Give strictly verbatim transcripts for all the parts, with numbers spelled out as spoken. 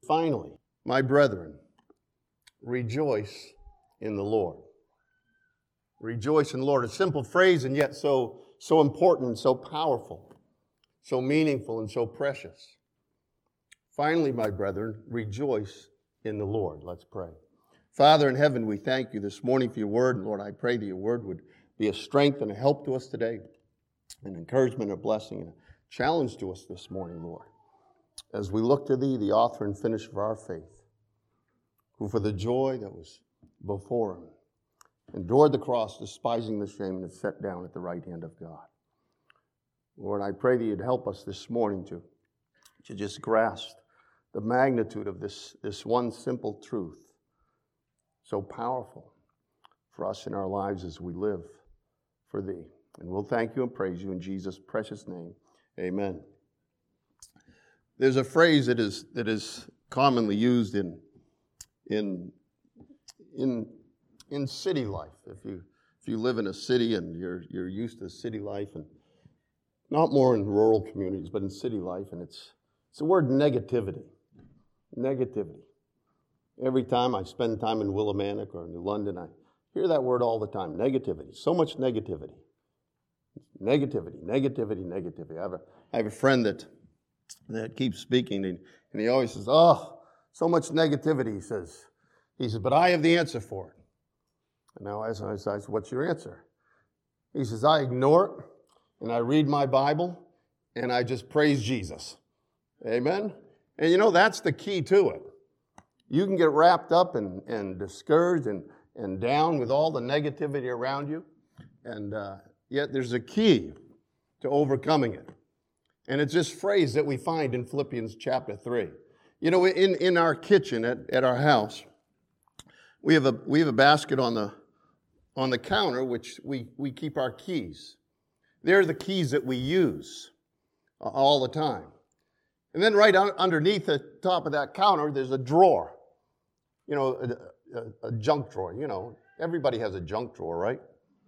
finally, my brethren, rejoice in the Lord. Rejoice in the Lord. A simple phrase and yet so, so important and so powerful, so meaningful and so precious. Finally, my brethren, rejoice in the Lord. Let's pray. Father in heaven, we thank you this morning for your word. And Lord, I pray that your word would be a strength and a help to us today, an encouragement, a blessing, and a challenge to us this morning, Lord. As we look to thee, the author and finisher of our faith, who for the joy that was before him endured the cross, despising the shame, and is set down at the right hand of God. Lord, I pray that you'd help us this morning to, to just grasp the magnitude of this, this one simple truth, so powerful for us in our lives as we live for thee. And we'll thank you and praise you in Jesus' precious name. Amen. There's a phrase that is that is commonly used in in in in city life. If you if you live in a city and you're you're used to city life, and not more in rural communities, but in city life, and it's it's the word negativity. Negativity. Every time I spend time in Willimantic or New London, I hear that word all the time. Negativity. So much negativity. Negativity, negativity, negativity. I have a I have a friend that that keeps speaking, and, and he always says, "Oh, so much negativity." He says, he says, "But I have the answer for it." And now I said, "What's your answer?" He says, "I ignore it, and I read my Bible, and I just praise Jesus." Amen? And you know, that's the key to it. You can get wrapped up and, and discouraged and, and down with all the negativity around you, and uh, yet there's a key to overcoming it. And it's this phrase that we find in Philippians chapter three. You know, in, in our kitchen at, at our house, we have a we have a basket on the on the counter which we, we keep our keys. They're the keys that we use all the time. And then right underneath the top of that counter, there's a drawer. You know, a, a, a junk drawer. You know, everybody has a junk drawer, right?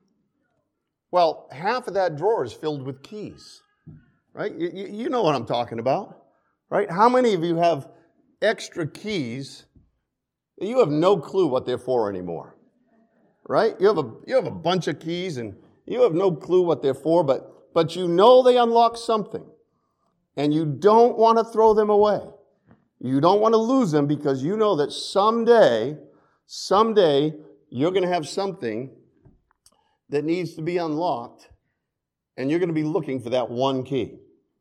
Well, half of that drawer is filled with keys. Right? You, you know what I'm talking about, right? How many of you have extra keys that you have no clue what they're for anymore, right? You have a you have a bunch of keys and you have no clue what they're for, but but you know they unlock something, and you don't want to throw them away. You don't want to lose them because you know that someday, someday you're going to have something that needs to be unlocked, and you're going to be looking for that one key.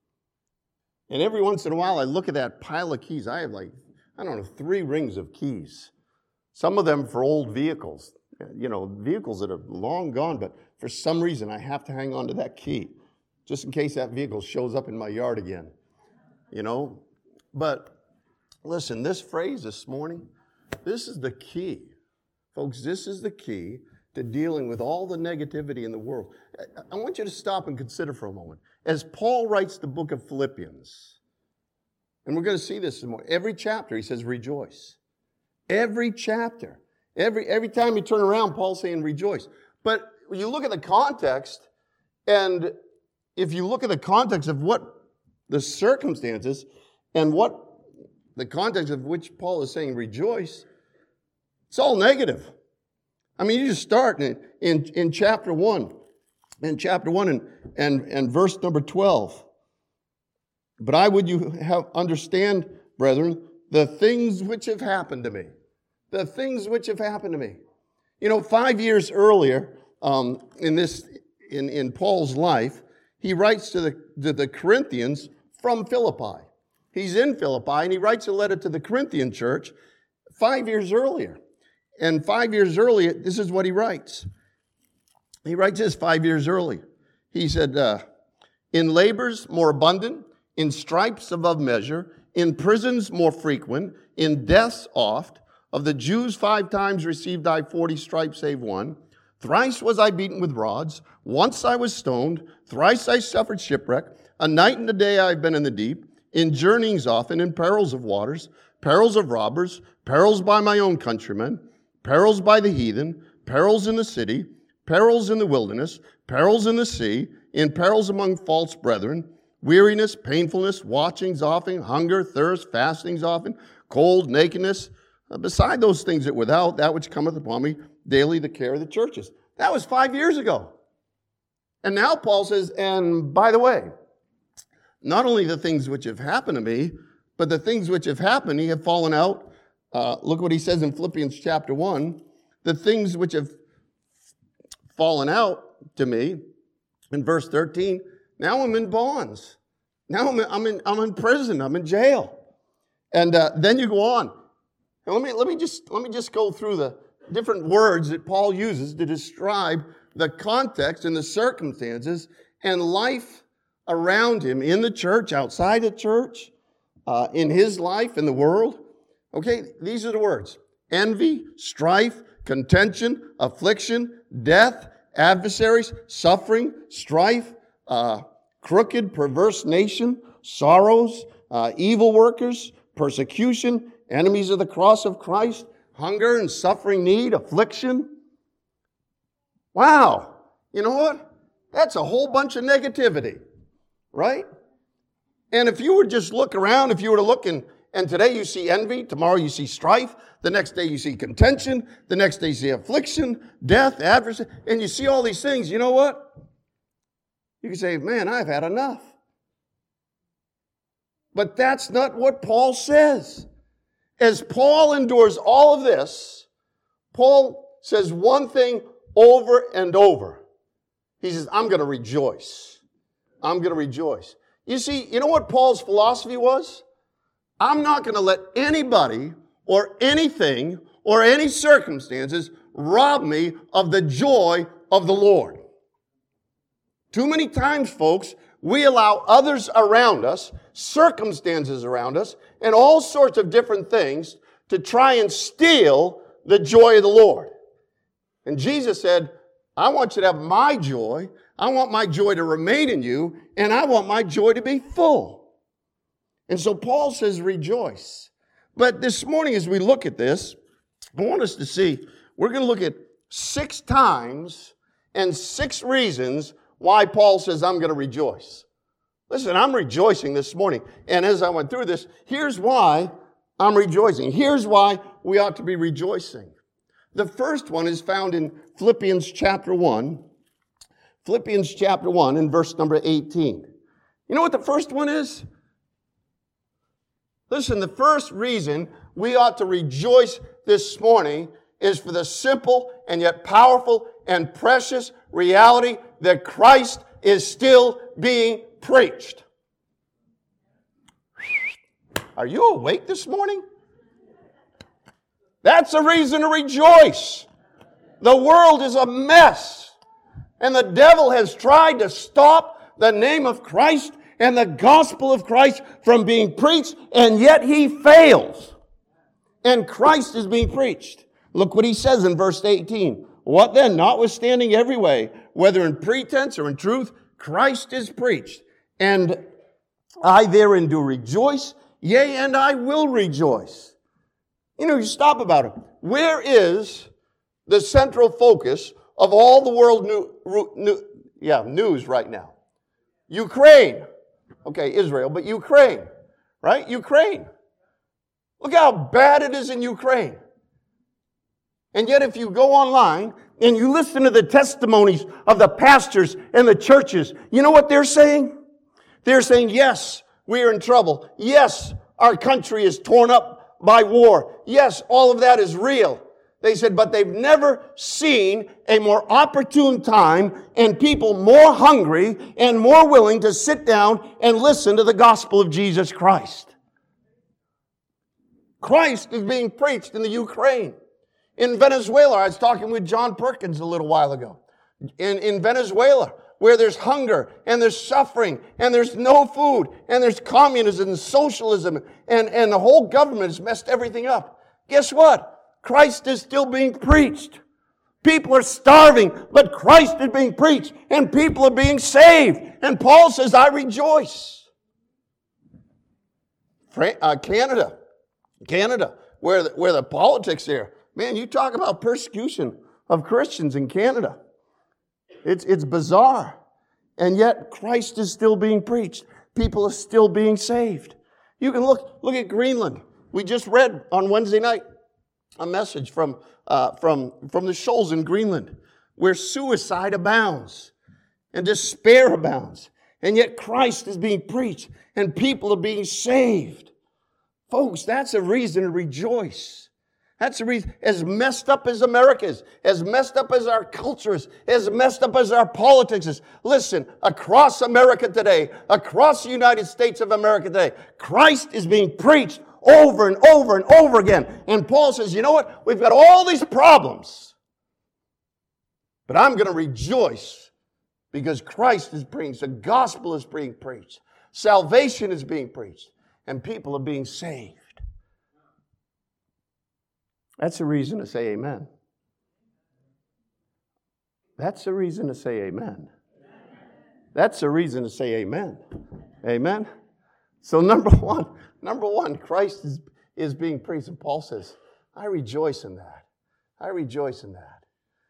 And every once in a while, I look at that pile of keys. I have like, I don't know, three rings of keys. Some of them for old vehicles, you know, vehicles that are long gone, but for some reason, I have to hang on to that key just in case that vehicle shows up in my yard again, you know. But listen, this phrase this morning, this is the key. Folks, this is the key to dealing with all the negativity in the world. I want you to stop and consider for a moment. As Paul writes the book of Philippians, and we're going to see this more, every chapter he says rejoice. Every chapter. Every, every time you turn around, Paul's saying rejoice. But when you look at the context, and if you look at the context of what the circumstances and what the context of which Paul is saying rejoice, it's all negative. I mean, you just start in, in, in chapter one, in chapter one and, and, and verse number twelve. But I would you have understand, brethren, the things which have happened to me. The things which have happened to me. You know, five years earlier, um, in this, in, in Paul's life, he writes to the, to the Corinthians from Philippi. He's in Philippi, and he writes a letter to the Corinthian church five years earlier. And five years earlier, this is what he writes. He writes this five years earlier. He said, uh, in labors more abundant, in stripes above measure, in prisons more frequent, in deaths oft, of the Jews five times received I forty stripes save one. Thrice was I beaten with rods. Once I was stoned. Thrice I suffered shipwreck. A night and a day I have been in the deep. In journeyings often, in perils of waters, perils of robbers, perils by my own countrymen, perils by the heathen, perils in the city, perils in the wilderness, perils in the sea, in perils among false brethren, weariness, painfulness, watchings often, hunger, thirst, fastings often, cold, nakedness. Uh, beside those things that without, that which cometh upon me, daily the care of the churches. That was five years ago. And now Paul says, and by the way, not only the things which have happened to me, but the things which have happened, he have fallen out. Uh, look what he says in Philippians chapter one. The things which have fallen out to me, in verse thirteen, now I'm in bonds. Now I'm in, I'm in, I'm in prison. I'm in jail. And uh, then you go on. And let me, let me just, let me just go through the different words that Paul uses to describe the context and the circumstances and life around him in the church, outside the church, uh, in his life, in the world. Okay, these are the words. Envy, strife, contention, affliction, death, adversaries, suffering, strife, uh, crooked, perverse nation, sorrows, uh, evil workers, persecution, enemies of the cross of Christ, hunger and suffering need, affliction. Wow. You know what? That's a whole bunch of negativity, right? And if you would just look around, if you were to look and, and today you see envy, tomorrow you see strife, the next day you see contention, the next day you see affliction, death, adversity, and you see all these things, you know what? You can say, man, I've had enough. But that's not what Paul says. As Paul endures all of this, Paul says one thing over and over. He says, I'm going to rejoice. I'm going to rejoice. You see, you know what Paul's philosophy was? I'm not going to let anybody or anything or any circumstances rob me of the joy of the Lord. Too many times, folks, we allow others around us, circumstances around us, and all sorts of different things to try and steal the joy of the Lord. And Jesus said, I want you to have my joy. I want my joy to remain in you, and I want my joy to be full. And so Paul says, rejoice. But this morning, as we look at this, I want us to see, we're going to look at six times and six reasons why Paul says, I'm going to rejoice. Listen, I'm rejoicing this morning. And as I went through this, here's why I'm rejoicing. Here's why we ought to be rejoicing. The first one is found in Philippians chapter one. Philippians chapter one and verse number eighteen. You know what the first one is? Listen, the first reason we ought to rejoice this morning is for the simple and yet powerful and precious reality that Christ is still being preached. Are you awake this morning? That's a reason to rejoice. The world is a mess, and the devil has tried to stop the name of Christ and the gospel of Christ from being preached, and yet he fails. And Christ is being preached. Look what he says in verse eighteen. What then? Notwithstanding every way, whether in pretense or in truth, Christ is preached. And I therein do rejoice, yea, and I will rejoice. You know, you stop about it. Where is the central focus of all the world new, new, yeah, news right now? Ukraine. Okay, Israel, but Ukraine, right? Ukraine. Look how bad it is in Ukraine. And yet if you go online and you listen to the testimonies of the pastors and the churches, you know what they're saying? They're saying, yes, we are in trouble. Yes, our country is torn up by war. Yes, all of that is real. They said, but they've never seen a more opportune time and people more hungry and more willing to sit down and listen to the gospel of Jesus Christ. Christ is being preached in the Ukraine. In Venezuela, I was talking with John Perkins a little while ago. In, in Venezuela, where there's hunger and there's suffering and there's no food and there's communism and socialism and, and the whole government has messed everything up. Guess what? Christ is still being preached. People are starving, but Christ is being preached and people are being saved. And Paul says, I rejoice. Fran- uh, Canada, Canada, where the, where the politics there. Man, you talk about persecution of Christians in Canada. It's, it's bizarre. And yet Christ is still being preached. People are still being saved. You can look, look at Greenland. We just read on Wednesday night a message from, uh, from, from the shoals in Greenland where suicide abounds and despair abounds. And yet Christ is being preached and people are being saved. Folks, that's a reason to rejoice. That's the reason. As messed up as America is, as messed up as our culture is, as messed up as our politics is, listen, across America today, across the United States of America today, Christ is being preached over and over and over again. And Paul says, you know what? We've got all these problems, but I'm going to rejoice because Christ is preached. The gospel is being preached. Salvation is being preached. And people are being saved. That's a reason to say amen. That's a reason to say amen. That's a reason to say amen. Amen. So number one, number one, Christ is, is being preached. And Paul says, I rejoice in that. I rejoice in that.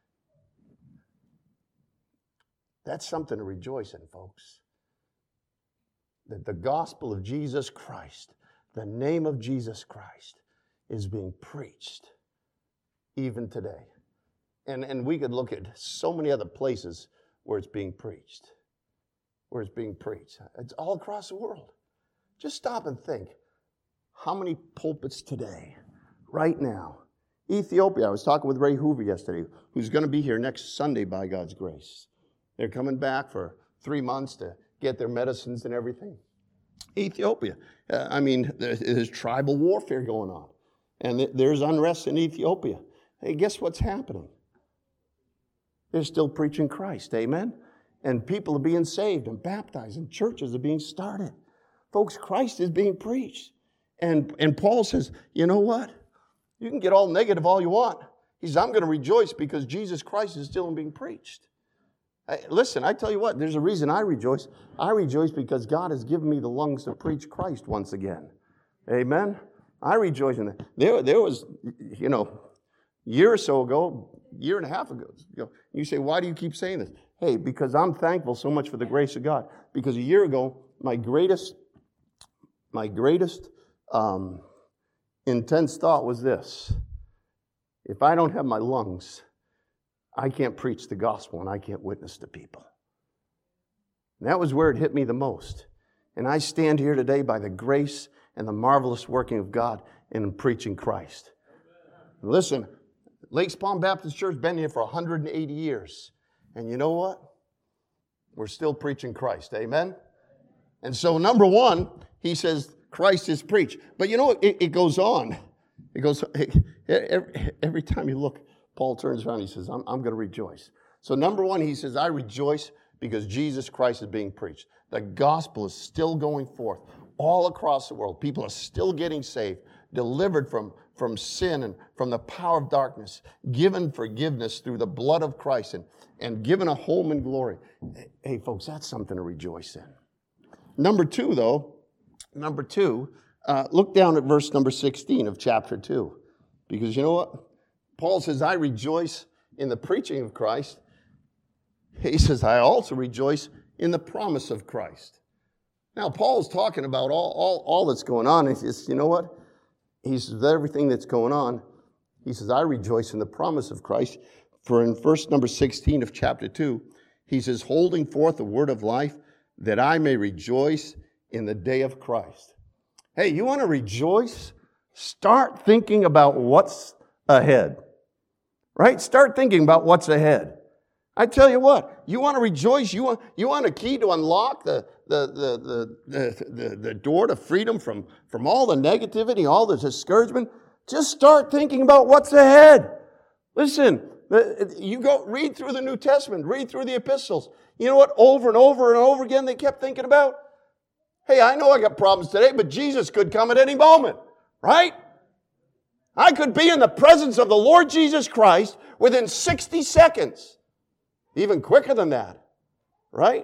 That's something to rejoice in, folks. That the gospel of Jesus Christ, the name of Jesus Christ, is being preached even today. And, and we could look at so many other places where it's being preached. Where it's being preached. It's all across the world. Just stop and think. How many pulpits today, right now? Ethiopia, I was talking with Ray Hoover yesterday, who's going to be here next Sunday by God's grace. They're coming back for three months to get their medicines and everything. Ethiopia, uh, I mean, there's, there's tribal warfare going on. And th- there's unrest in Ethiopia. Hey, guess what's happening? They're still preaching Christ, amen? And people are being saved and baptized and churches are being started. Folks, Christ is being preached. And, and Paul says, you know what? You can get all negative all you want. He says, I'm going to rejoice because Jesus Christ is still being preached. I, listen, I tell you what, there's a reason I rejoice. I rejoice because God has given me the lungs to preach Christ once again. Amen? I rejoice in that. There, there was, you know, a year or so ago, year and a half ago, you know, you say, why do you keep saying this? Hey, because I'm thankful so much for the grace of God. Because a year ago, my greatest, my greatest um, intense thought was this. If I don't have my lungs, I can't preach the gospel and I can't witness to people. And that was where it hit me the most. And I stand here today by the grace and the marvelous working of God in preaching Christ. Listen, Lakes Palm Baptist Church has been here for one hundred eighty years. And you know what? We're still preaching Christ. Amen? And so number one, he says Christ is preached. But you know what? It, it goes on. It goes, every, every time you look, Paul turns around and he says, I'm, I'm going to rejoice. So number one, he says, I rejoice because Jesus Christ is being preached. The gospel is still going forth all across the world. People are still getting saved, delivered from, from sin and from the power of darkness, given forgiveness through the blood of Christ and, and given a home in glory. Hey, folks, that's something to rejoice in. Number two, though, number two, uh, look down at verse number sixteen of chapter two. Because you know what? Paul says, I rejoice in the preaching of Christ. He says, I also rejoice in the promise of Christ. Now, Paul's talking about all, all, all that's going on. He says, you know what? He says, everything that's going on, he says, I rejoice in the promise of Christ. For in verse number sixteen of chapter two, he says, holding forth the word of life, that I may rejoice in the day of Christ. Hey, you want to rejoice? Start thinking about what's ahead. Right? Start thinking about what's ahead. I tell you what, you want to rejoice, you want, you want a key to unlock the, the, the, the, the, the, the door to freedom from, from all the negativity, all the discouragement. Just start thinking about what's ahead. Listen, you go read through the New Testament, read through the epistles. You know what? Over and over and over again they kept thinking about? Hey, I know I got problems today, but Jesus could come at any moment, right? I could be in the presence of the Lord Jesus Christ within sixty seconds. Even quicker than that, right?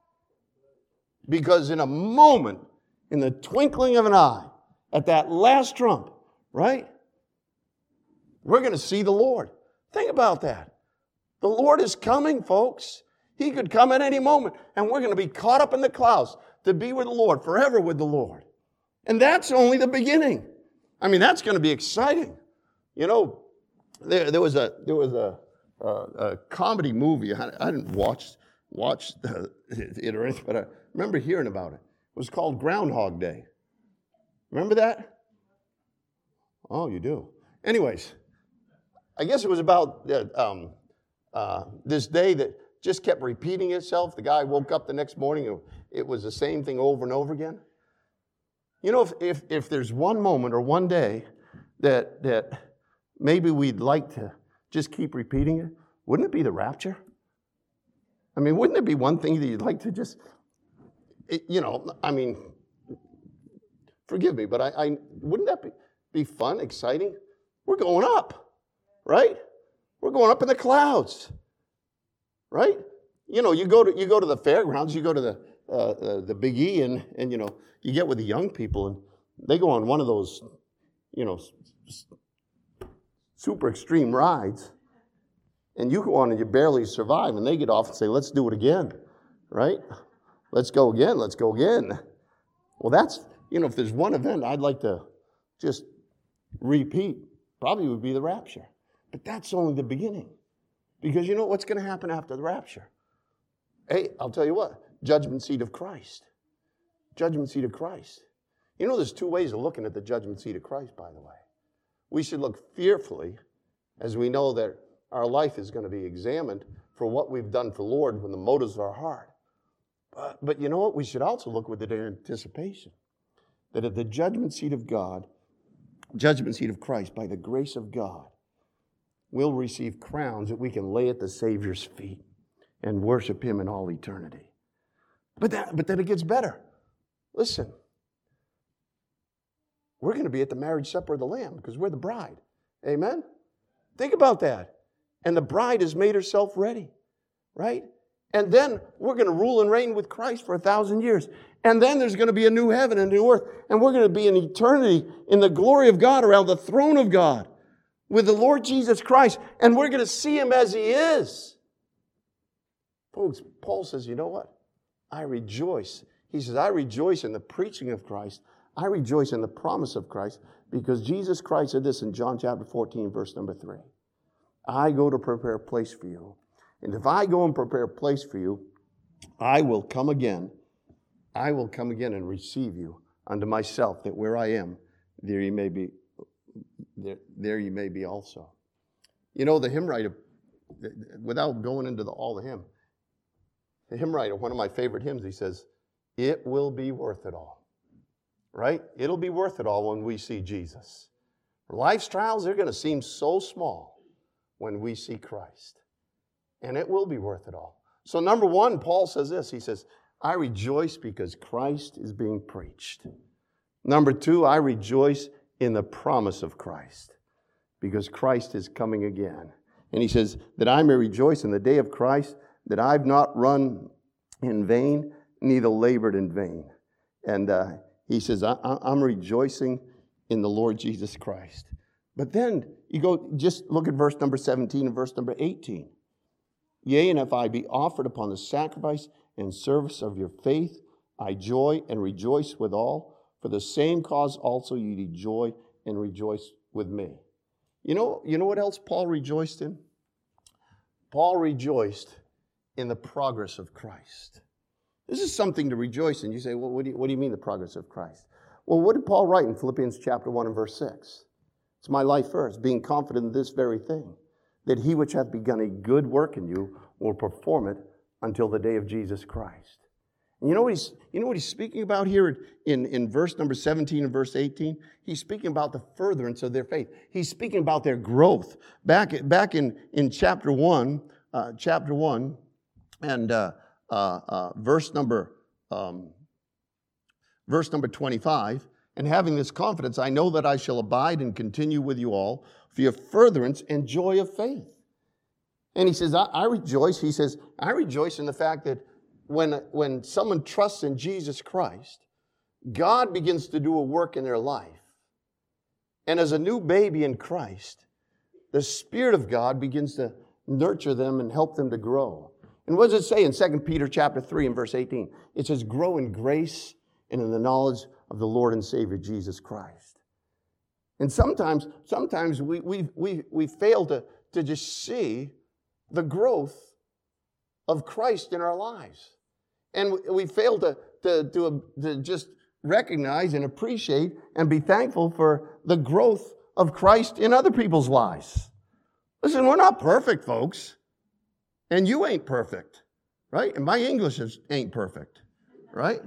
Because in a moment, in the twinkling of an eye, at that last trump, right? We're going to see the Lord. Think about that. The Lord is coming, folks. He could come at any moment, and we're going to be caught up in the clouds to be with the Lord, forever with the Lord. And that's only the beginning. I mean, that's going to be exciting. You know, there, there was a there was a, a, a comedy movie. I, I didn't watch watch the, it or anything, but I remember hearing about it. It was called Groundhog Day. Remember that? Oh, you do. Anyways, I guess it was about uh, um, uh, this day that just kept repeating itself. The guy woke up the next morning and it was the same thing over and over again. You know, if if, if there's one moment or one day that that maybe we'd like to just keep repeating it, wouldn't it be the rapture? I mean, wouldn't it be one thing that you'd like to just, it, you know, I mean, forgive me, but I, I wouldn't that be, be fun, exciting? We're going up, right? We're going up in the clouds, right? You know, you go to you go to the fairgrounds, you go to the uh, uh, the Big E, and and you know, you get with the young people, and they go on one of those, you know, super extreme rides, and you go on and you barely survive, and they get off and say, "Let's do it again," right? Let's go again. Let's go again. Well, that's, you know, if there's one event I'd like to just repeat, probably would be the rapture. But that's only the beginning. Because you know what's going to happen after the rapture? Hey, I'll tell you what, judgment seat of Christ. Judgment seat of Christ. You know, there's two ways of looking at the judgment seat of Christ, by the way. We should look fearfully as we know that our life is going to be examined for what we've done for the Lord when the motives of our heart. But, but you know what? We should also look with the anticipation that at the judgment seat of God, judgment seat of Christ, by the grace of God, we'll receive crowns that we can lay at the Savior's feet and worship Him in all eternity. But, that, but then it gets better. Listen, we're going to be at the marriage supper of the Lamb because we're the bride. Amen? Think about that. And the bride has made herself ready, right? And then we're going to rule and reign with Christ for a thousand years. And then there's going to be a new heaven and a new earth. And we're going to be in eternity in the glory of God around the throne of God with the Lord Jesus Christ. And we're going to see Him as He is. Folks, Paul says, you know what? I rejoice. He says, I rejoice in the preaching of Christ. I rejoice in the promise of Christ because Jesus Christ said this in John chapter fourteen, verse number three. I go to prepare a place for you. And if I go and prepare a place for you, I will come again. I will come again and receive you unto myself, that where I am, there you may be, there, there you may be also. You know, the hymn writer, without going into the, all the hymn, the hymn writer, one of my favorite hymns, he says, it will be worth it all. Right? It'll be worth it all when we see Jesus. Life's trials, they're going to seem so small when we see Christ. And it will be worth it all. So number one, Paul says this. He says, I rejoice because Christ is being preached. Number two, I rejoice in the promise of Christ because Christ is coming again. And he says, that I may rejoice in the day of Christ, that I've not run in vain, neither labored in vain. And uh, he says, I, I'm rejoicing in the Lord Jesus Christ. But then you go, just look at verse number seventeen and verse number eighteen. Yea, and if I be offered upon the sacrifice and service of your faith, I joy and rejoice withal. For the same cause also ye joy and rejoice with me. You know, you know what else Paul rejoiced in? Paul rejoiced in the progress of Christ. This is something to rejoice in. You say, well, what do you, what do you mean the progress of Christ? Well, what did Paul write in Philippians chapter one and verse six? It's my life first, being confident in this very thing, that he which hath begun a good work in you will perform it until the day of Jesus Christ. And you know what he's, you know what he's speaking about here in, in verse number seventeen and verse eighteen? He's speaking about the furtherance of their faith. He's speaking about their growth. Back, back in, in chapter one, uh, chapter one, and uh, uh, uh, verse number um, verse number twenty-five, and having this confidence, I know that I shall abide and continue with you all for your furtherance and joy of faith. And he says, I, I rejoice. He says, I rejoice in the fact that when, when someone trusts in Jesus Christ, God begins to do a work in their life. And as a new baby in Christ, the Spirit of God begins to nurture them and help them to grow. And what does it say in Second Peter chapter three and verse eighteen? It says, grow in grace and in the knowledge of the Lord and Savior Jesus Christ. And sometimes, sometimes we, we, we, we fail to, to just see the growth of Christ in our lives. And we, we fail to, to, to, to just recognize and appreciate and be thankful for the growth of Christ in other people's lives. Listen, we're not perfect, folks. And you ain't perfect, right? And my English is, ain't perfect, right?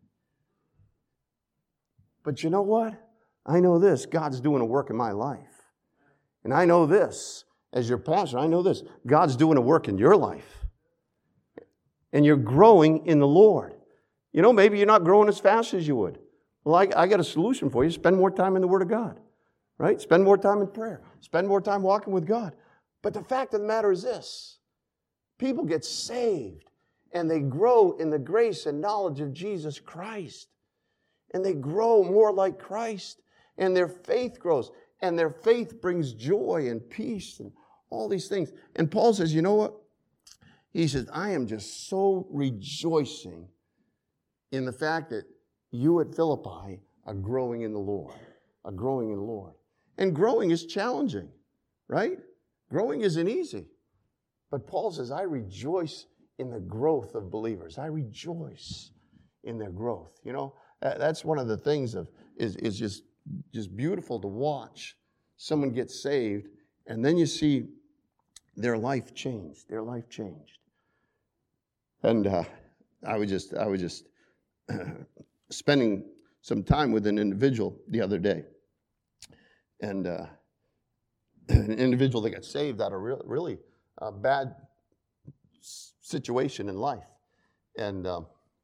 But you know what? I know this. God's doing a work in my life. And I know this. As your pastor, I know this. God's doing a work in your life. And you're growing in the Lord. You know, maybe you're not growing as fast as you would. Well, I, I got a solution for you. Spend more time in the Word of God, right? Spend more time in prayer. Spend more time walking with God. But the fact of the matter is this. People get saved, and they grow in the grace and knowledge of Jesus Christ. And they grow more like Christ, and their faith grows. And their faith brings joy and peace and all these things. And Paul says, you know what? He says, I am just so rejoicing in the fact that you at Philippi are growing in the Lord, are growing in the Lord. And growing is challenging, right? Growing isn't easy. But Paul says, I rejoice in the growth of believers. I rejoice in their growth. You know, that's one of the things of is, is just, just beautiful to watch someone get saved, and then you see their life changed. Their life changed. And uh, I was just, I was just uh, spending some time with an individual the other day, and uh, an individual that got saved out of really, really uh, bad situation in life, and um,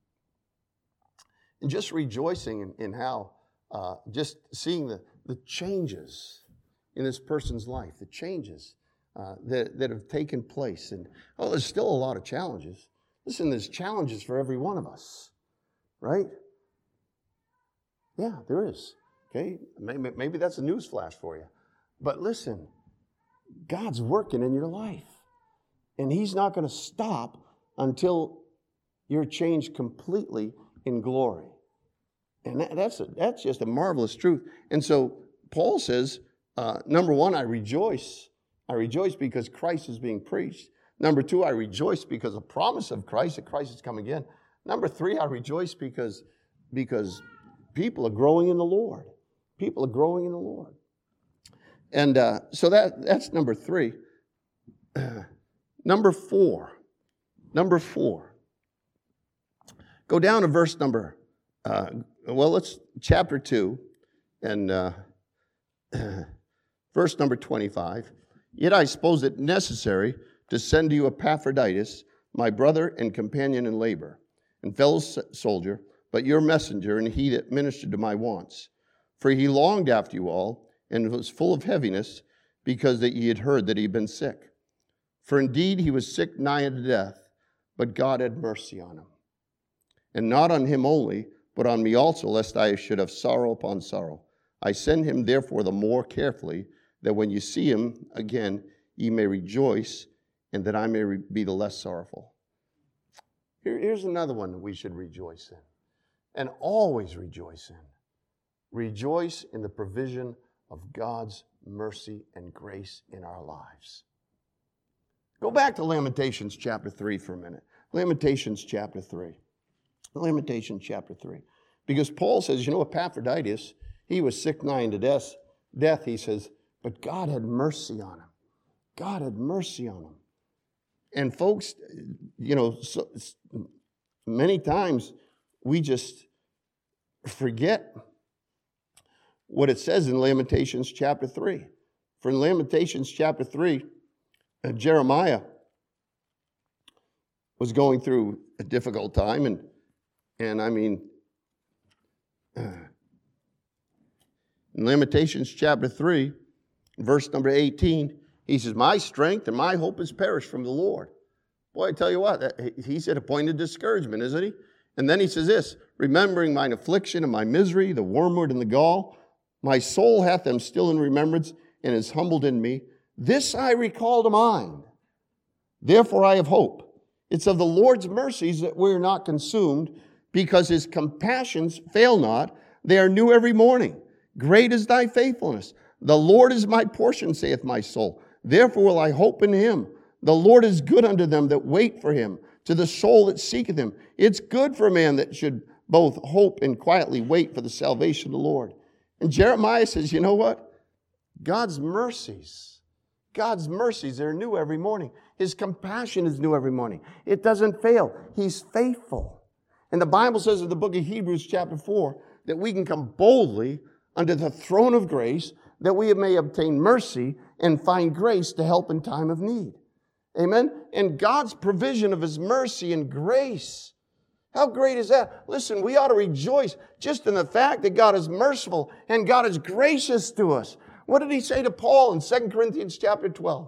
and just rejoicing in, in how uh, just seeing the the changes in this person's life, the changes uh, that that have taken place, and oh, there's still a lot of challenges. Listen, there's challenges for every one of us, right? Yeah, there is. Okay, maybe, maybe that's a news flash for you. But listen, God's working in your life. And He's not going to stop until you're changed completely in glory. And that, that's, a, that's just a marvelous truth. And so Paul says, uh, number one, I rejoice. I rejoice because Christ is being preached. Number two, I rejoice because of the promise of Christ, that Christ is coming again. Number three, I rejoice because, because people are growing in the Lord. People are growing in the Lord. And uh, so that that's number three. Uh, number four. Number four. Go down to verse number, uh, well, let's, chapter two, and uh, verse number twenty-five. Yet I suppose it necessary to send to you Epaphroditus, my brother and companion in labor, and fellow soldier, but your messenger, and he that ministered to my wants. For he longed after you all, and was full of heaviness, because that ye had heard that he had been sick. For indeed he was sick nigh unto death, but God had mercy on him. And not on him only, but on me also, lest I should have sorrow upon sorrow. I send him therefore the more carefully, that when you see him again, ye may rejoice, and that I may re- be the less sorrowful. Here, here's another one that we should rejoice in, and always rejoice in. Rejoice in the provision of God's mercy and grace in our lives. Go back to Lamentations chapter three for a minute. Lamentations chapter three. Lamentations chapter three. Because Paul says, you know, Epaphroditus, he was sick nigh unto death, death, he says, but God had mercy on him. God had mercy on him. And folks, you know, so, many times we just forget what it says in Lamentations chapter three. For in Lamentations chapter three, uh, Jeremiah was going through a difficult time, and and I mean, uh, in Lamentations chapter three, verse number eighteen, he says, my strength and my hope is perished from the Lord. Boy, I tell you what, he's at a point of discouragement, isn't he? And then he says this, remembering mine affliction and my misery, the wormwood and the gall, my soul hath them still in remembrance and is humbled in me. This I recall to mind. Therefore I have hope. It's of the Lord's mercies that we are not consumed, because his compassions fail not. They are new every morning. Great is thy faithfulness. The Lord is my portion, saith my soul. Therefore will I hope in him. The Lord is good unto them that wait for him, to the soul that seeketh him. It's good for a man that should both hope and quietly wait for the salvation of the Lord. And Jeremiah says, you know what? God's mercies, God's mercies are new every morning. His compassion is new every morning. It doesn't fail. He's faithful. And the Bible says in the book of Hebrews chapter four that we can come boldly unto the throne of grace that we may obtain mercy and find grace to help in time of need. Amen? And God's provision of his mercy and grace. How great is that? Listen, we ought to rejoice just in the fact that God is merciful and God is gracious to us. What did he say to Paul in Second Corinthians chapter twelve?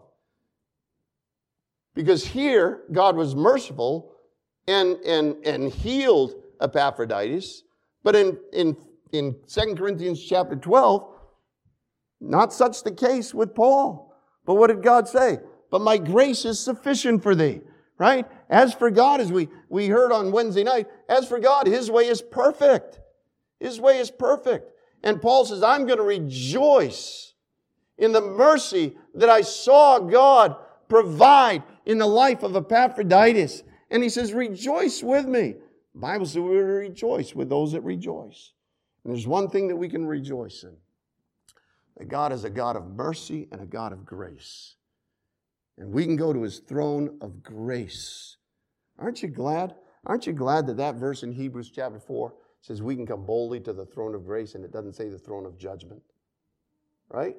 Because here, God was merciful and, and, and healed Epaphroditus. But in, in, in Second Corinthians chapter twelve, not such the case with Paul. But what did God say? But my grace is sufficient for thee. Right? As for God, as we, we heard on Wednesday night, as for God, his way is perfect. His way is perfect. And Paul says, I'm going to rejoice in the mercy that I saw God provide in the life of Epaphroditus. And he says, rejoice with me. The Bible says we rejoice with those that rejoice. And there's one thing that we can rejoice in. That God is a God of mercy and a God of grace. And we can go to his throne of grace. Aren't you glad? Aren't you glad that that verse in Hebrews chapter four says we can come boldly to the throne of grace and it doesn't say the throne of judgment? Right?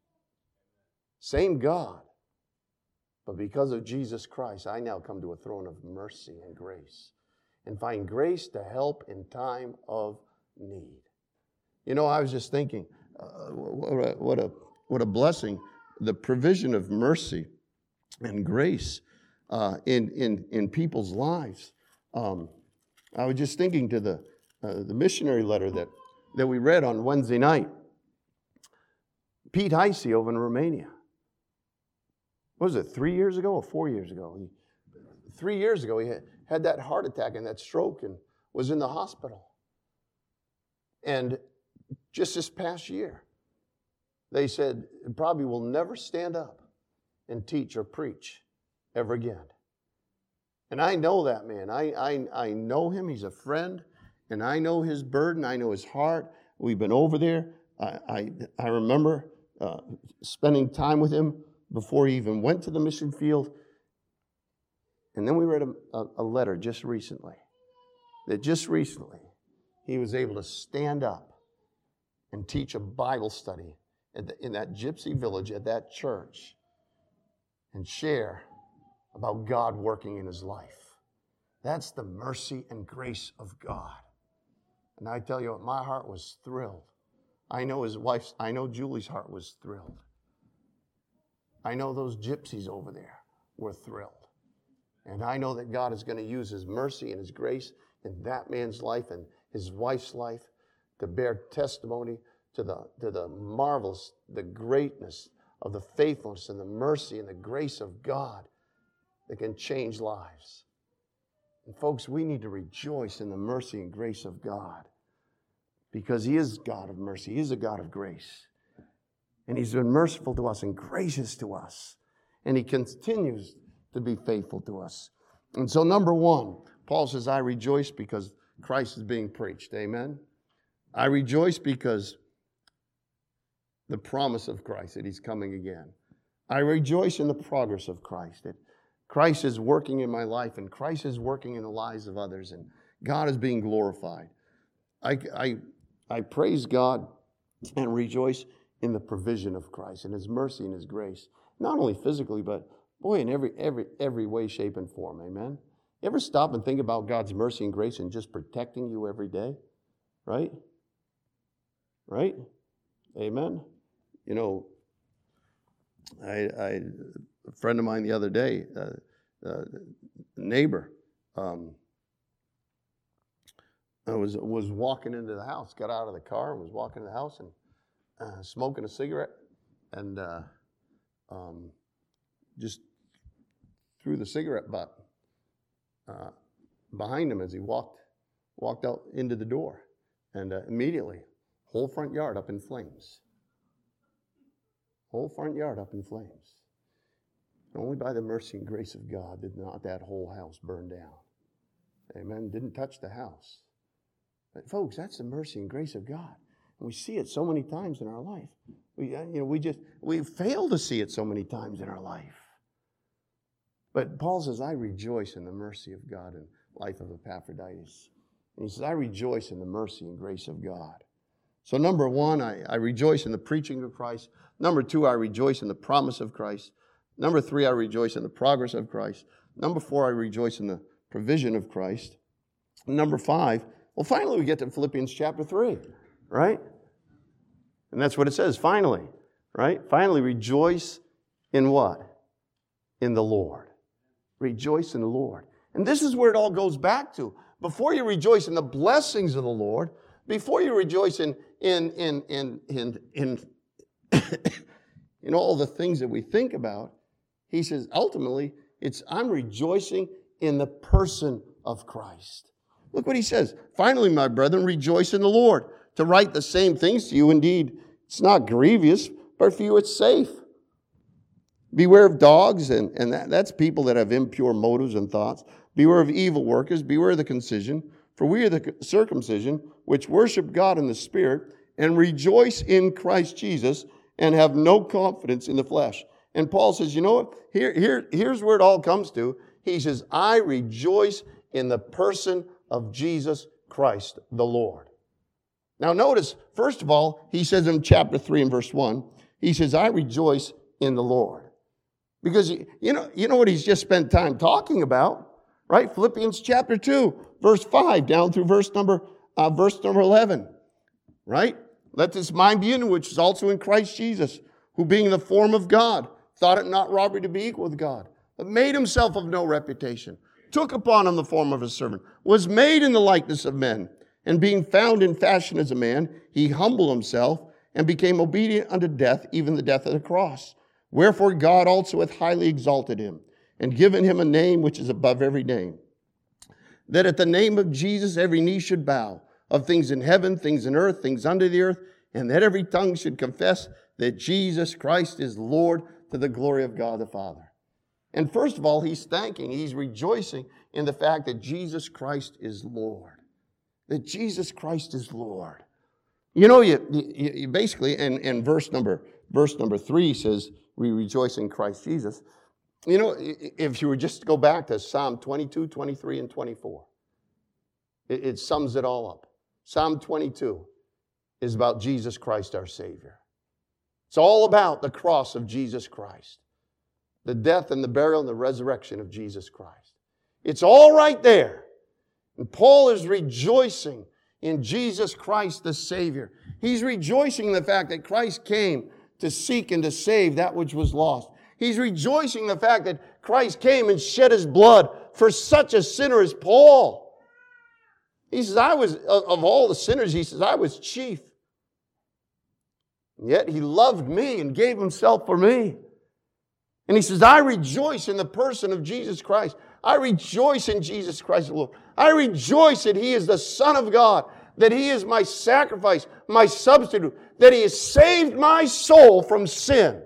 Same God. But because of Jesus Christ, I now come to a throne of mercy and grace and find grace to help in time of need. You know, I was just thinking, uh, what, a, what, a, what a blessing, the provision of mercy and grace uh, in, in, in people's lives. Um, I was just thinking to the, uh, the missionary letter that, that we read on Wednesday night. Pete Heisey over in Romania. What was it, three years ago or four years ago? He, three years ago, he had, had that heart attack and that stroke and was in the hospital. And just this past year, they said, probably will never stand up and teach or preach ever again. And I know that man. I, I, I know him. He's a friend. And I know his burden. I know his heart. We've been over there. I, I, I remember uh, spending time with him before he even went to the mission field. And then we read a, a, a letter just recently. That just recently he was able to stand up and teach a Bible study at the, in that gypsy village at that church and share about God working in his life. That's the mercy and grace of God. And I tell you what, my heart was thrilled. I know his wife's, I know Julie's heart was thrilled. I know those gypsies over there were thrilled. And I know that God is going to use his mercy and his grace in that man's life and his wife's life to bear testimony to the, to the marvelous, the greatness of the faithfulness and the mercy and the grace of God that can change lives. And folks, we need to rejoice in the mercy and grace of God because he is God of mercy. He is a God of grace. And he's been merciful to us and gracious to us. And he continues to be faithful to us. And so number one, Paul says, I rejoice because Christ is being preached. Amen? I rejoice because the promise of Christ, that he's coming again. I rejoice in the progress of Christ, that Christ is working in my life and Christ is working in the lives of others and God is being glorified. I, I, I praise God and rejoice in the provision of Christ and his mercy and his grace. Not only physically, but boy, in every, every, every way, shape, and form. Amen? You ever stop and think about God's mercy and grace and just protecting you every day? Right? Right? Amen? You know, I, I, a friend of mine the other day, uh, uh, neighbor, um, I was was walking into the house, got out of the car and was walking in the house and uh, smoking a cigarette and uh, um, just threw the cigarette butt uh, behind him as he walked walked out into the door. And uh, immediately, Whole front yard up in flames. Whole front yard up in flames. Only by the mercy and grace of God did not that whole house burn down. Amen. Didn't touch the house. But folks, that's the mercy and grace of God. And we see it so many times in our life. We, you know, we just, we fail to see it so many times in our life. But Paul says, I rejoice in the mercy of God in the life of Epaphroditus. And he says, I rejoice in the mercy and grace of God. So number one, I, I rejoice in the preaching of Christ. Number two, I rejoice in the promise of Christ. Number three, I rejoice in the progress of Christ. Number four, I rejoice in the provision of Christ. Number five, well, finally we get to Philippians chapter three, right? And that's what it says, finally, right? Finally, rejoice in what? In the Lord. Rejoice in the Lord. And this is where it all goes back to. Before you rejoice in the blessings of the Lord, before you rejoice in in in in in in, in all the things that we think about, he says ultimately it's I'm rejoicing in the person of Christ. Look what he says. Finally, my brethren, rejoice in the Lord. To write the same things to you, indeed, it's not grievous, but for you it's safe. Beware of dogs, and, and that, that's people that have impure motives and thoughts. Beware of evil workers. Beware of the concision. For we are the circumcision, which worship God in the Spirit, and rejoice in Christ Jesus, and have no confidence in the flesh. And Paul says, you know what? Here, here, here's where it all comes to. He says, I rejoice in the person of Jesus Christ, the Lord. Now notice, first of all, he says in chapter three and verse one, he says, I rejoice in the Lord. Because, you know, you know what he's just spent time talking about, right? Philippians chapter two, verse five, down through verse number, uh, verse number eleven, right? Let this mind be in you, which is also in Christ Jesus, who being in the form of God, thought it not robbery to be equal with God, but made himself of no reputation, took upon him the form of a servant, was made in the likeness of men, and being found in fashion as a man, he humbled himself and became obedient unto death, even the death of the cross. Wherefore God also hath highly exalted him, and given him a name which is above every name, that at the name of Jesus every knee should bow, of things in heaven, things in earth, things under the earth, and that every tongue should confess that Jesus Christ is Lord, to the glory of God the Father. And first of all, he's thanking, he's rejoicing in the fact that Jesus Christ is Lord. That Jesus Christ is Lord. You know, you, you, you basically, in, in verse number verse number three says, we rejoice in Christ Jesus. You know, if you were just to go back to Psalm twenty-two, twenty-three, and twenty-four, it, it sums it all up. Psalm twenty-two is about Jesus Christ our Savior. It's all about the cross of Jesus Christ. The death and the burial and the resurrection of Jesus Christ. It's all right there. And Paul is rejoicing in Jesus Christ the Savior. He's rejoicing in the fact that Christ came to seek and to save that which was lost. He's rejoicing in the fact that Christ came and shed his blood for such a sinner as Paul. He says, I was, of all the sinners, he says, I was chief. And yet he loved me and gave himself for me. And he says, I rejoice in the person of Jesus Christ. I rejoice in Jesus Christ the Lord. I rejoice that he is the Son of God, that he is my sacrifice, my substitute, that he has saved my soul from sin.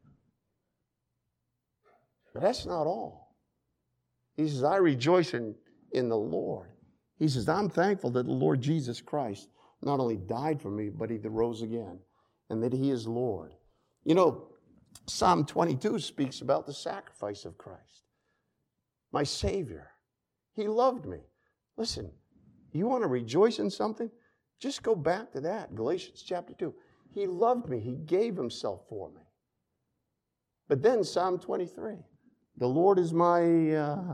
But that's not all. He says, I rejoice in, in the Lord. He says, I'm thankful that the Lord Jesus Christ not only died for me, but he rose again, and that he is Lord. You know, Psalm twenty-two speaks about the sacrifice of Christ. My Savior. He loved me. Listen, you want to rejoice in something? Just go back to that, Galatians chapter two. He loved me. He gave himself for me. But then Psalm twenty-three. The Lord is my, uh,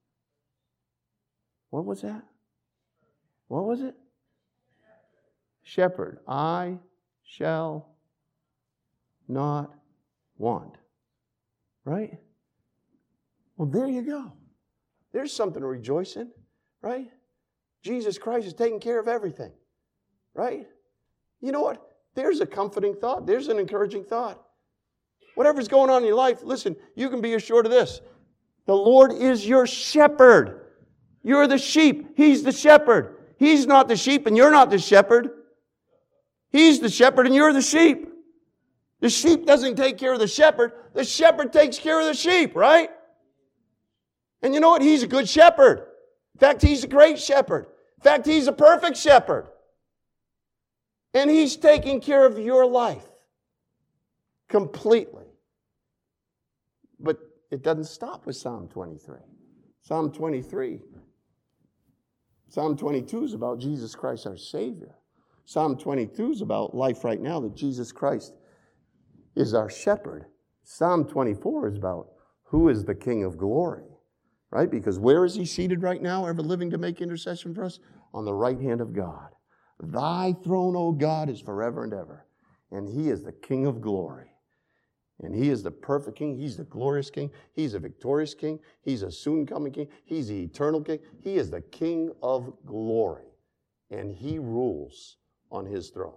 what was that? What was it? Shepherd. I shall not want. Right? Well, there you go. There's something to rejoice in, right? Jesus Christ is taking care of everything, right? You know what? There's a comforting thought. There's an encouraging thought. Whatever's going on in your life, listen, you can be assured of this. The Lord is your shepherd. You're the sheep. He's the shepherd. He's not the sheep and you're not the shepherd. He's the shepherd and you're the sheep. The sheep doesn't take care of the shepherd. The shepherd takes care of the sheep, right? And you know what? He's a good shepherd. In fact, he's a great shepherd. In fact, he's a perfect shepherd. And he's taking care of your life completely. But it doesn't stop with Psalm twenty-three. Psalm twenty-three. Psalm twenty-two is about Jesus Christ, our Savior. Psalm twenty-two is about life right now, that Jesus Christ is our shepherd. Psalm twenty-four is about who is the King of glory, right? Because where is he seated right now, ever living to make intercession for us? On the right hand of God. Thy throne, O God, is forever and ever. And he is the King of glory. And he is the perfect king. He's the glorious king. He's a victorious king. He's a soon-coming king. He's the eternal king. He is the King of glory. And he rules on his throne.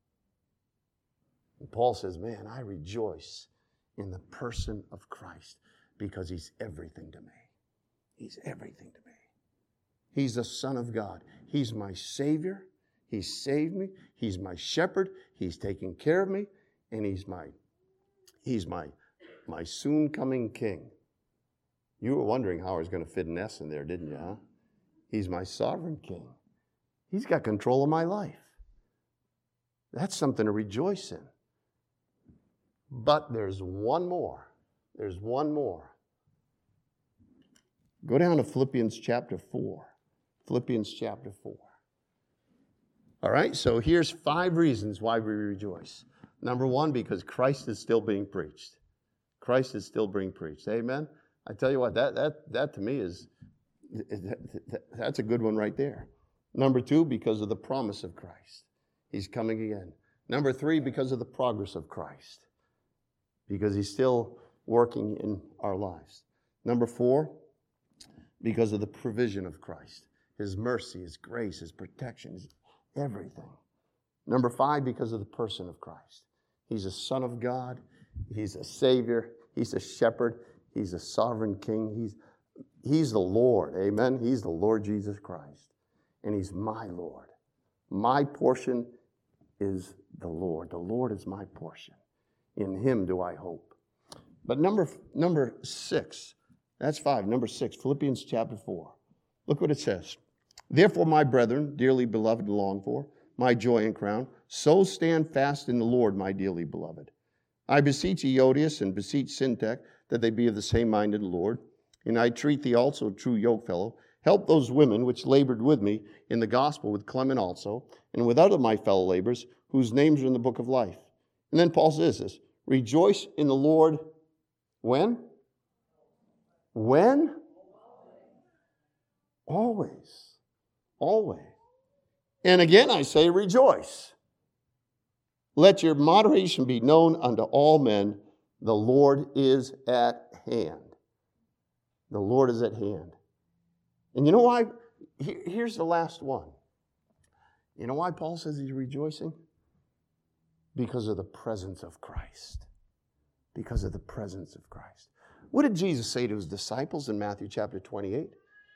And Paul says, man, I rejoice in the person of Christ because he's everything to me. He's everything to me. He's the Son of God. He's my Savior. He's saved me. He's my shepherd. He's taking care of me. And he's my, he's my, my soon-coming king. You were wondering how I was going to fit an S in there, didn't you, huh? He's my sovereign king. He's got control of my life. That's something to rejoice in. But there's one more. There's one more. Go down to Philippians chapter four. Philippians chapter four. All right, so here's five reasons why we rejoice. Number one, because Christ is still being preached. Christ is still being preached. Amen? I tell you what, that that that to me is, that's a good one right there. Number two, because of the promise of Christ. He's coming again. Number three, because of the progress of Christ. Because he's still working in our lives. Number four, because of the provision of Christ. His mercy, his grace, his protection, his everything. Number five, because of the person of Christ. He's a Son of God. He's a Savior. He's a shepherd. He's a sovereign king. He's, he's the Lord. Amen? He's the Lord Jesus Christ. And he's my Lord. My portion is the Lord. The Lord is my portion. In him do I hope. But number, number six, that's five. Number six, Philippians chapter four. Look what it says. Therefore, my brethren, dearly beloved and longed for, my joy and crown, so stand fast in the Lord, my dearly beloved. I beseech Eodias and beseech Syntyche that they be of the same mind in the Lord. And I treat thee also, true yokefellow, help those women which labored with me in the gospel with Clement also, and with other my fellow laborers, whose names are in the book of life. And then Paul says this, rejoice in the Lord when? When? Always. Always. And again I say rejoice. Let your moderation be known unto all men. The Lord is at hand. The Lord is at hand. And you know why? Here's the last one. You know why Paul says he's rejoicing? Because of the presence of Christ. Because of the presence of Christ. What did Jesus say to his disciples in Matthew chapter twenty-eight?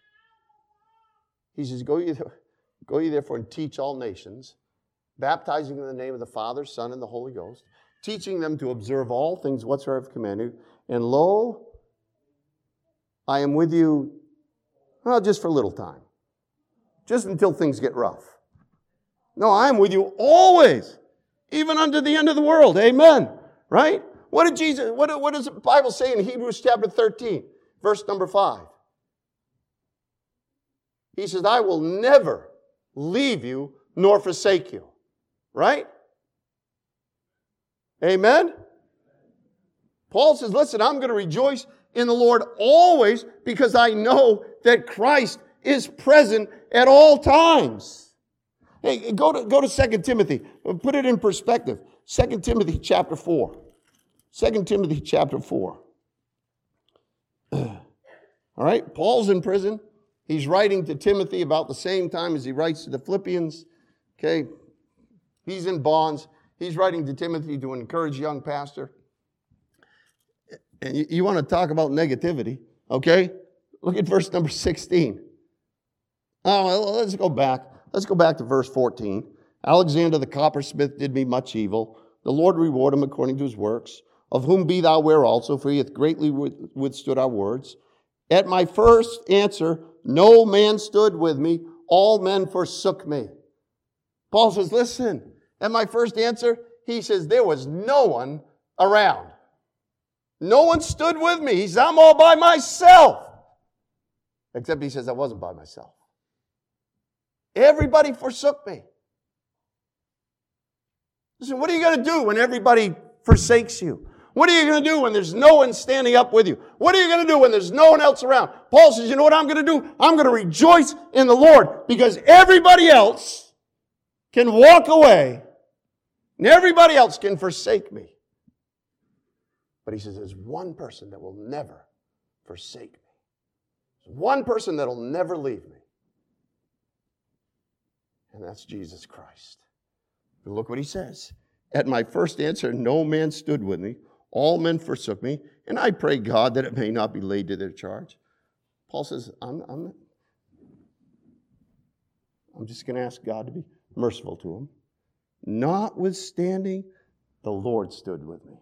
He says, go ye, go ye therefore and teach all nations, baptizing in the name of the Father, Son, and the Holy Ghost, teaching them to observe all things whatsoever I've commanded you. And lo, I am with you, well, just for a little time. Just until things get rough. No, I am with you always, even unto the end of the world. Amen. Right? What did Jesus, what, what does the Bible say in Hebrews chapter thirteen, verse number five? He says, I will never leave you nor forsake you. Right? Amen? Paul says, listen, I'm going to rejoice in the Lord always because I know that Christ is present at all times. Hey, go to, go to Second Timothy. Put it in perspective. Second Timothy chapter four. Second Timothy chapter four. All right, Paul's in prison. He's writing to Timothy about the same time as he writes to the Philippians. Okay, he's in bonds. He's writing to Timothy to encourage young pastor. And you, you want to talk about negativity, okay? Look at verse number sixteen. Oh, let's go back. Let's go back to verse fourteen. Alexander the coppersmith did me much evil. The Lord reward him according to his works. Of whom be thou aware also, for he hath greatly withstood our words. At my first answer, no man stood with me. All men forsook me. Paul says, listen, at my first answer, he says, there was no one around. No one stood with me. He says, I'm all by myself. Except he says, I wasn't by myself. Everybody forsook me. Listen, what are you going to do when everybody forsakes you? What are you going to do when there's no one standing up with you? What are you going to do when there's no one else around? Paul says, you know what I'm going to do? I'm going to rejoice in the Lord because everybody else can walk away and everybody else can forsake me. But he says, there's one person that will never forsake me. There's one person that will never leave me. And that's Jesus Christ. But look what he says. At my first answer, no man stood with me. All men forsook me. And I pray God that it may not be laid to their charge. Paul says, I'm, I'm, I'm just going to ask God to be merciful to him. Notwithstanding, the Lord stood with me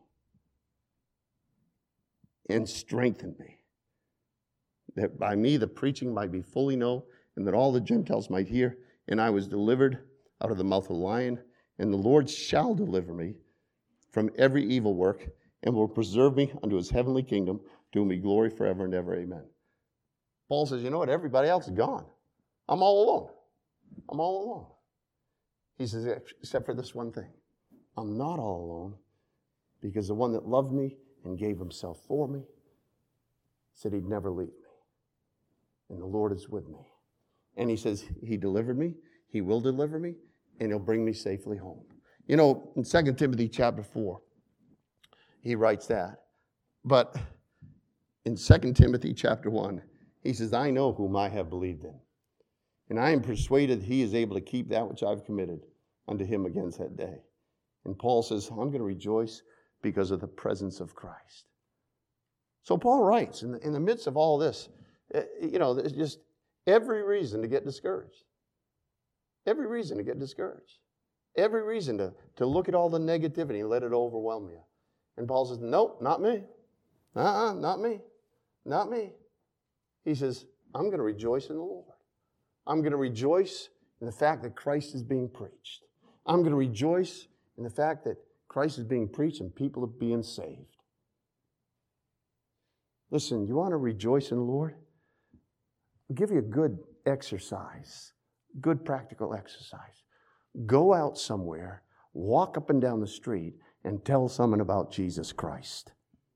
and strengthened me, that by me the preaching might be fully known, and that all the Gentiles might hear. And I was delivered out of the mouth of the lion, and the Lord shall deliver me from every evil work, and will preserve me unto his heavenly kingdom, to whom be glory forever and ever. Amen. Paul says, you know what? Everybody else is gone. I'm all alone. I'm all alone. He says, except for this one thing. I'm not all alone, because the one that loved me and gave himself for me said he'd never leave me. And the Lord is with me. And he says, he delivered me, he will deliver me, and he'll bring me safely home. You know, in Second Timothy chapter four, he writes that. But in Second Timothy chapter one, he says, I know whom I have believed in, and I am persuaded he is able to keep that which I've committed unto him against that day. And Paul says, I'm going to rejoice because of the presence of Christ. So Paul writes, in the, in the midst of all this, you know, there's just every reason to get discouraged. Every reason to get discouraged. Every reason to, to look at all the negativity and let it overwhelm you. And Paul says, nope, not me. Uh-uh, not me. Not me. He says, I'm going to rejoice in the Lord. I'm going to rejoice in the fact that Christ is being preached. I'm going to rejoice in the fact that Christ is being preached and people are being saved. Listen, you want to rejoice in the Lord? I'll give you a good exercise, good practical exercise. Go out somewhere, walk up and down the street, and tell someone about Jesus Christ.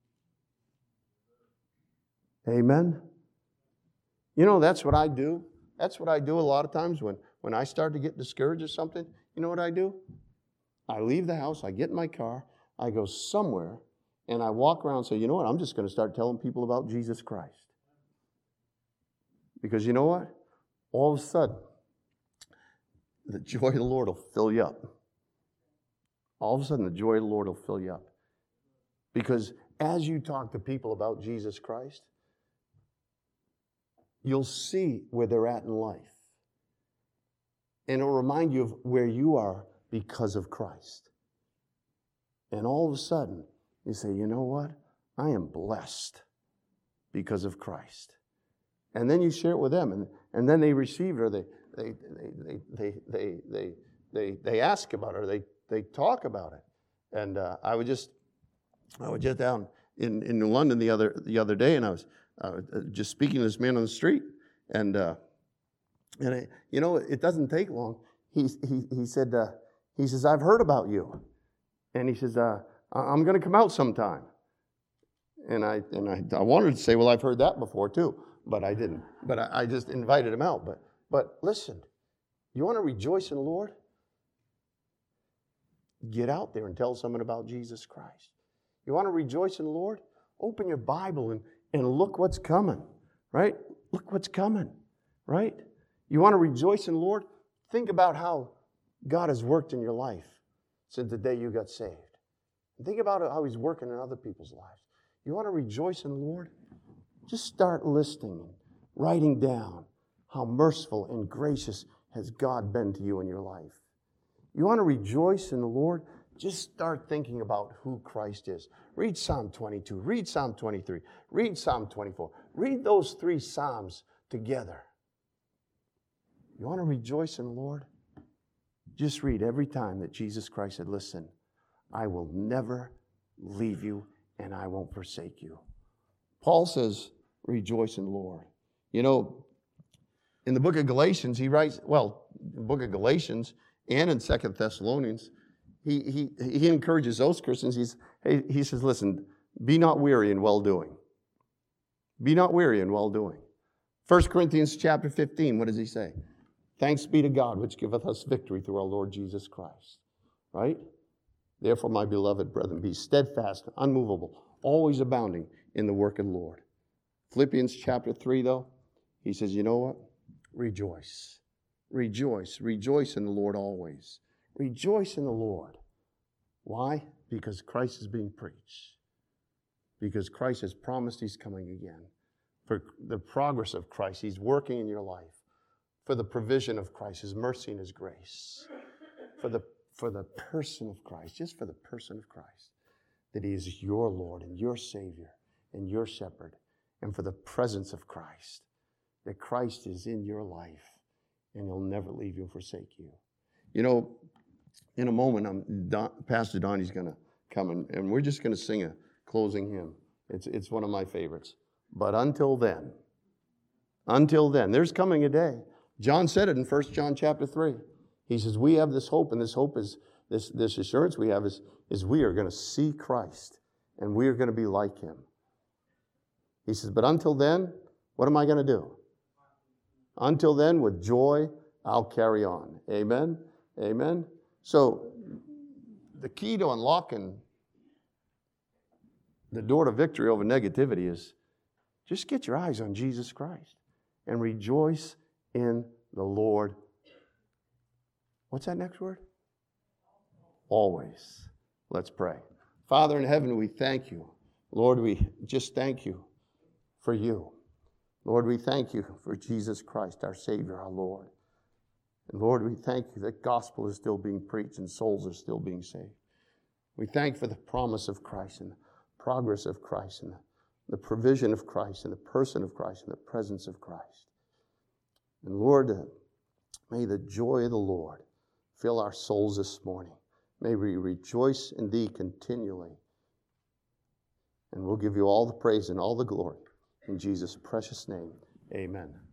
Amen? You know, that's what I do. That's what I do a lot of times when, when I start to get discouraged or something. You know what I do? I leave the house, I get in my car, I go somewhere, and I walk around and say, you know what, I'm just going to start telling people about Jesus Christ. Because you know what? All of a sudden, the joy of the Lord will fill you up. All of a sudden, the joy of the Lord will fill you up. Because as you talk to people about Jesus Christ, you'll see where they're at in life. And it'll remind you of where you are because of Christ. And all of a sudden, you say, you know what? I am blessed because of Christ. And then you share it with them, and, and then they receive it, or they they they they they they they, they ask about it, or they, they talk about it. And uh, I was just I was just down in, in London the other the other day, and I was uh, just speaking to this man on the street, and uh, and I, you know, it doesn't take long. He he he said uh, he says, I've heard about you, and he says, uh, I'm going to come out sometime. And I and I, I wanted to say, well, I've heard that before too, but I didn't. But I, I just invited him out. But but listen, you want to rejoice in the Lord? Get out there and tell someone about Jesus Christ. You want to rejoice in the Lord? Open your Bible and, and look what's coming, right? Look what's coming, right? You want to rejoice in the Lord? Think about how God has worked in your life since the day you got saved. And think about how He's working in other people's lives. You want to rejoice in the Lord? Just start listing, writing down how merciful and gracious has God been to you in your life. You want to rejoice in the Lord? Just start thinking about who Christ is. Read Psalm twenty-two. Read Psalm twenty-three. Read Psalm twenty-four. Read those three Psalms together. You want to rejoice in the Lord? Just read every time that Jesus Christ said, listen, I will never leave you and I won't forsake you. Paul says, rejoice in the Lord. You know, in the book of Galatians, he writes, well, the book of Galatians and in Second Thessalonians, he, he, he encourages those Christians. He's, he, he says, listen, be not weary in well-doing. Be not weary in well-doing. First Corinthians chapter fifteen, what does he say? Thanks be to God, which giveth us victory through our Lord Jesus Christ. Right? Therefore, my beloved brethren, be steadfast, unmovable, always abounding in the work of the Lord. Philippians chapter three, though, he says, you know what? Rejoice. Rejoice. Rejoice in the Lord always. Rejoice in the Lord. Why? Because Christ is being preached. Because Christ has promised He's coming again. For the progress of Christ, He's working in your life. For the provision of Christ, His mercy and His grace. For the, for the person of Christ, just for the person of Christ. That He is your Lord and your Savior and your shepherd. And for the presence of Christ. That Christ is in your life and He'll never leave you and forsake you. You know, in a moment, I'm, Don, Pastor Donnie's going to come and, and we're just going to sing a closing hymn. It's, it's one of my favorites. But until then, until then, there's coming a day. John said it in First John chapter three. He says, we have this hope, and this hope is, this, this assurance we have is, is we are going to see Christ, and we are going to be like Him. He says, but until then, what am I going to do? Until then, with joy, I'll carry on. Amen? Amen? So, the key to unlocking the door to victory over negativity is just get your eyes on Jesus Christ and rejoice in the Lord. What's that next word? Always. Let's pray. Father in heaven, we thank you. Lord, we just thank you for you. Lord, we thank you for Jesus Christ, our Savior, our Lord. And Lord, we thank you that gospel is still being preached and souls are still being saved. We thank you for the promise of Christ and the progress of Christ and the, the provision of Christ and the person of Christ and the presence of Christ. And Lord, uh, may the joy of the Lord fill our souls this morning. May we rejoice in Thee continually. And we'll give you all the praise and all the glory. In Jesus' precious name, amen.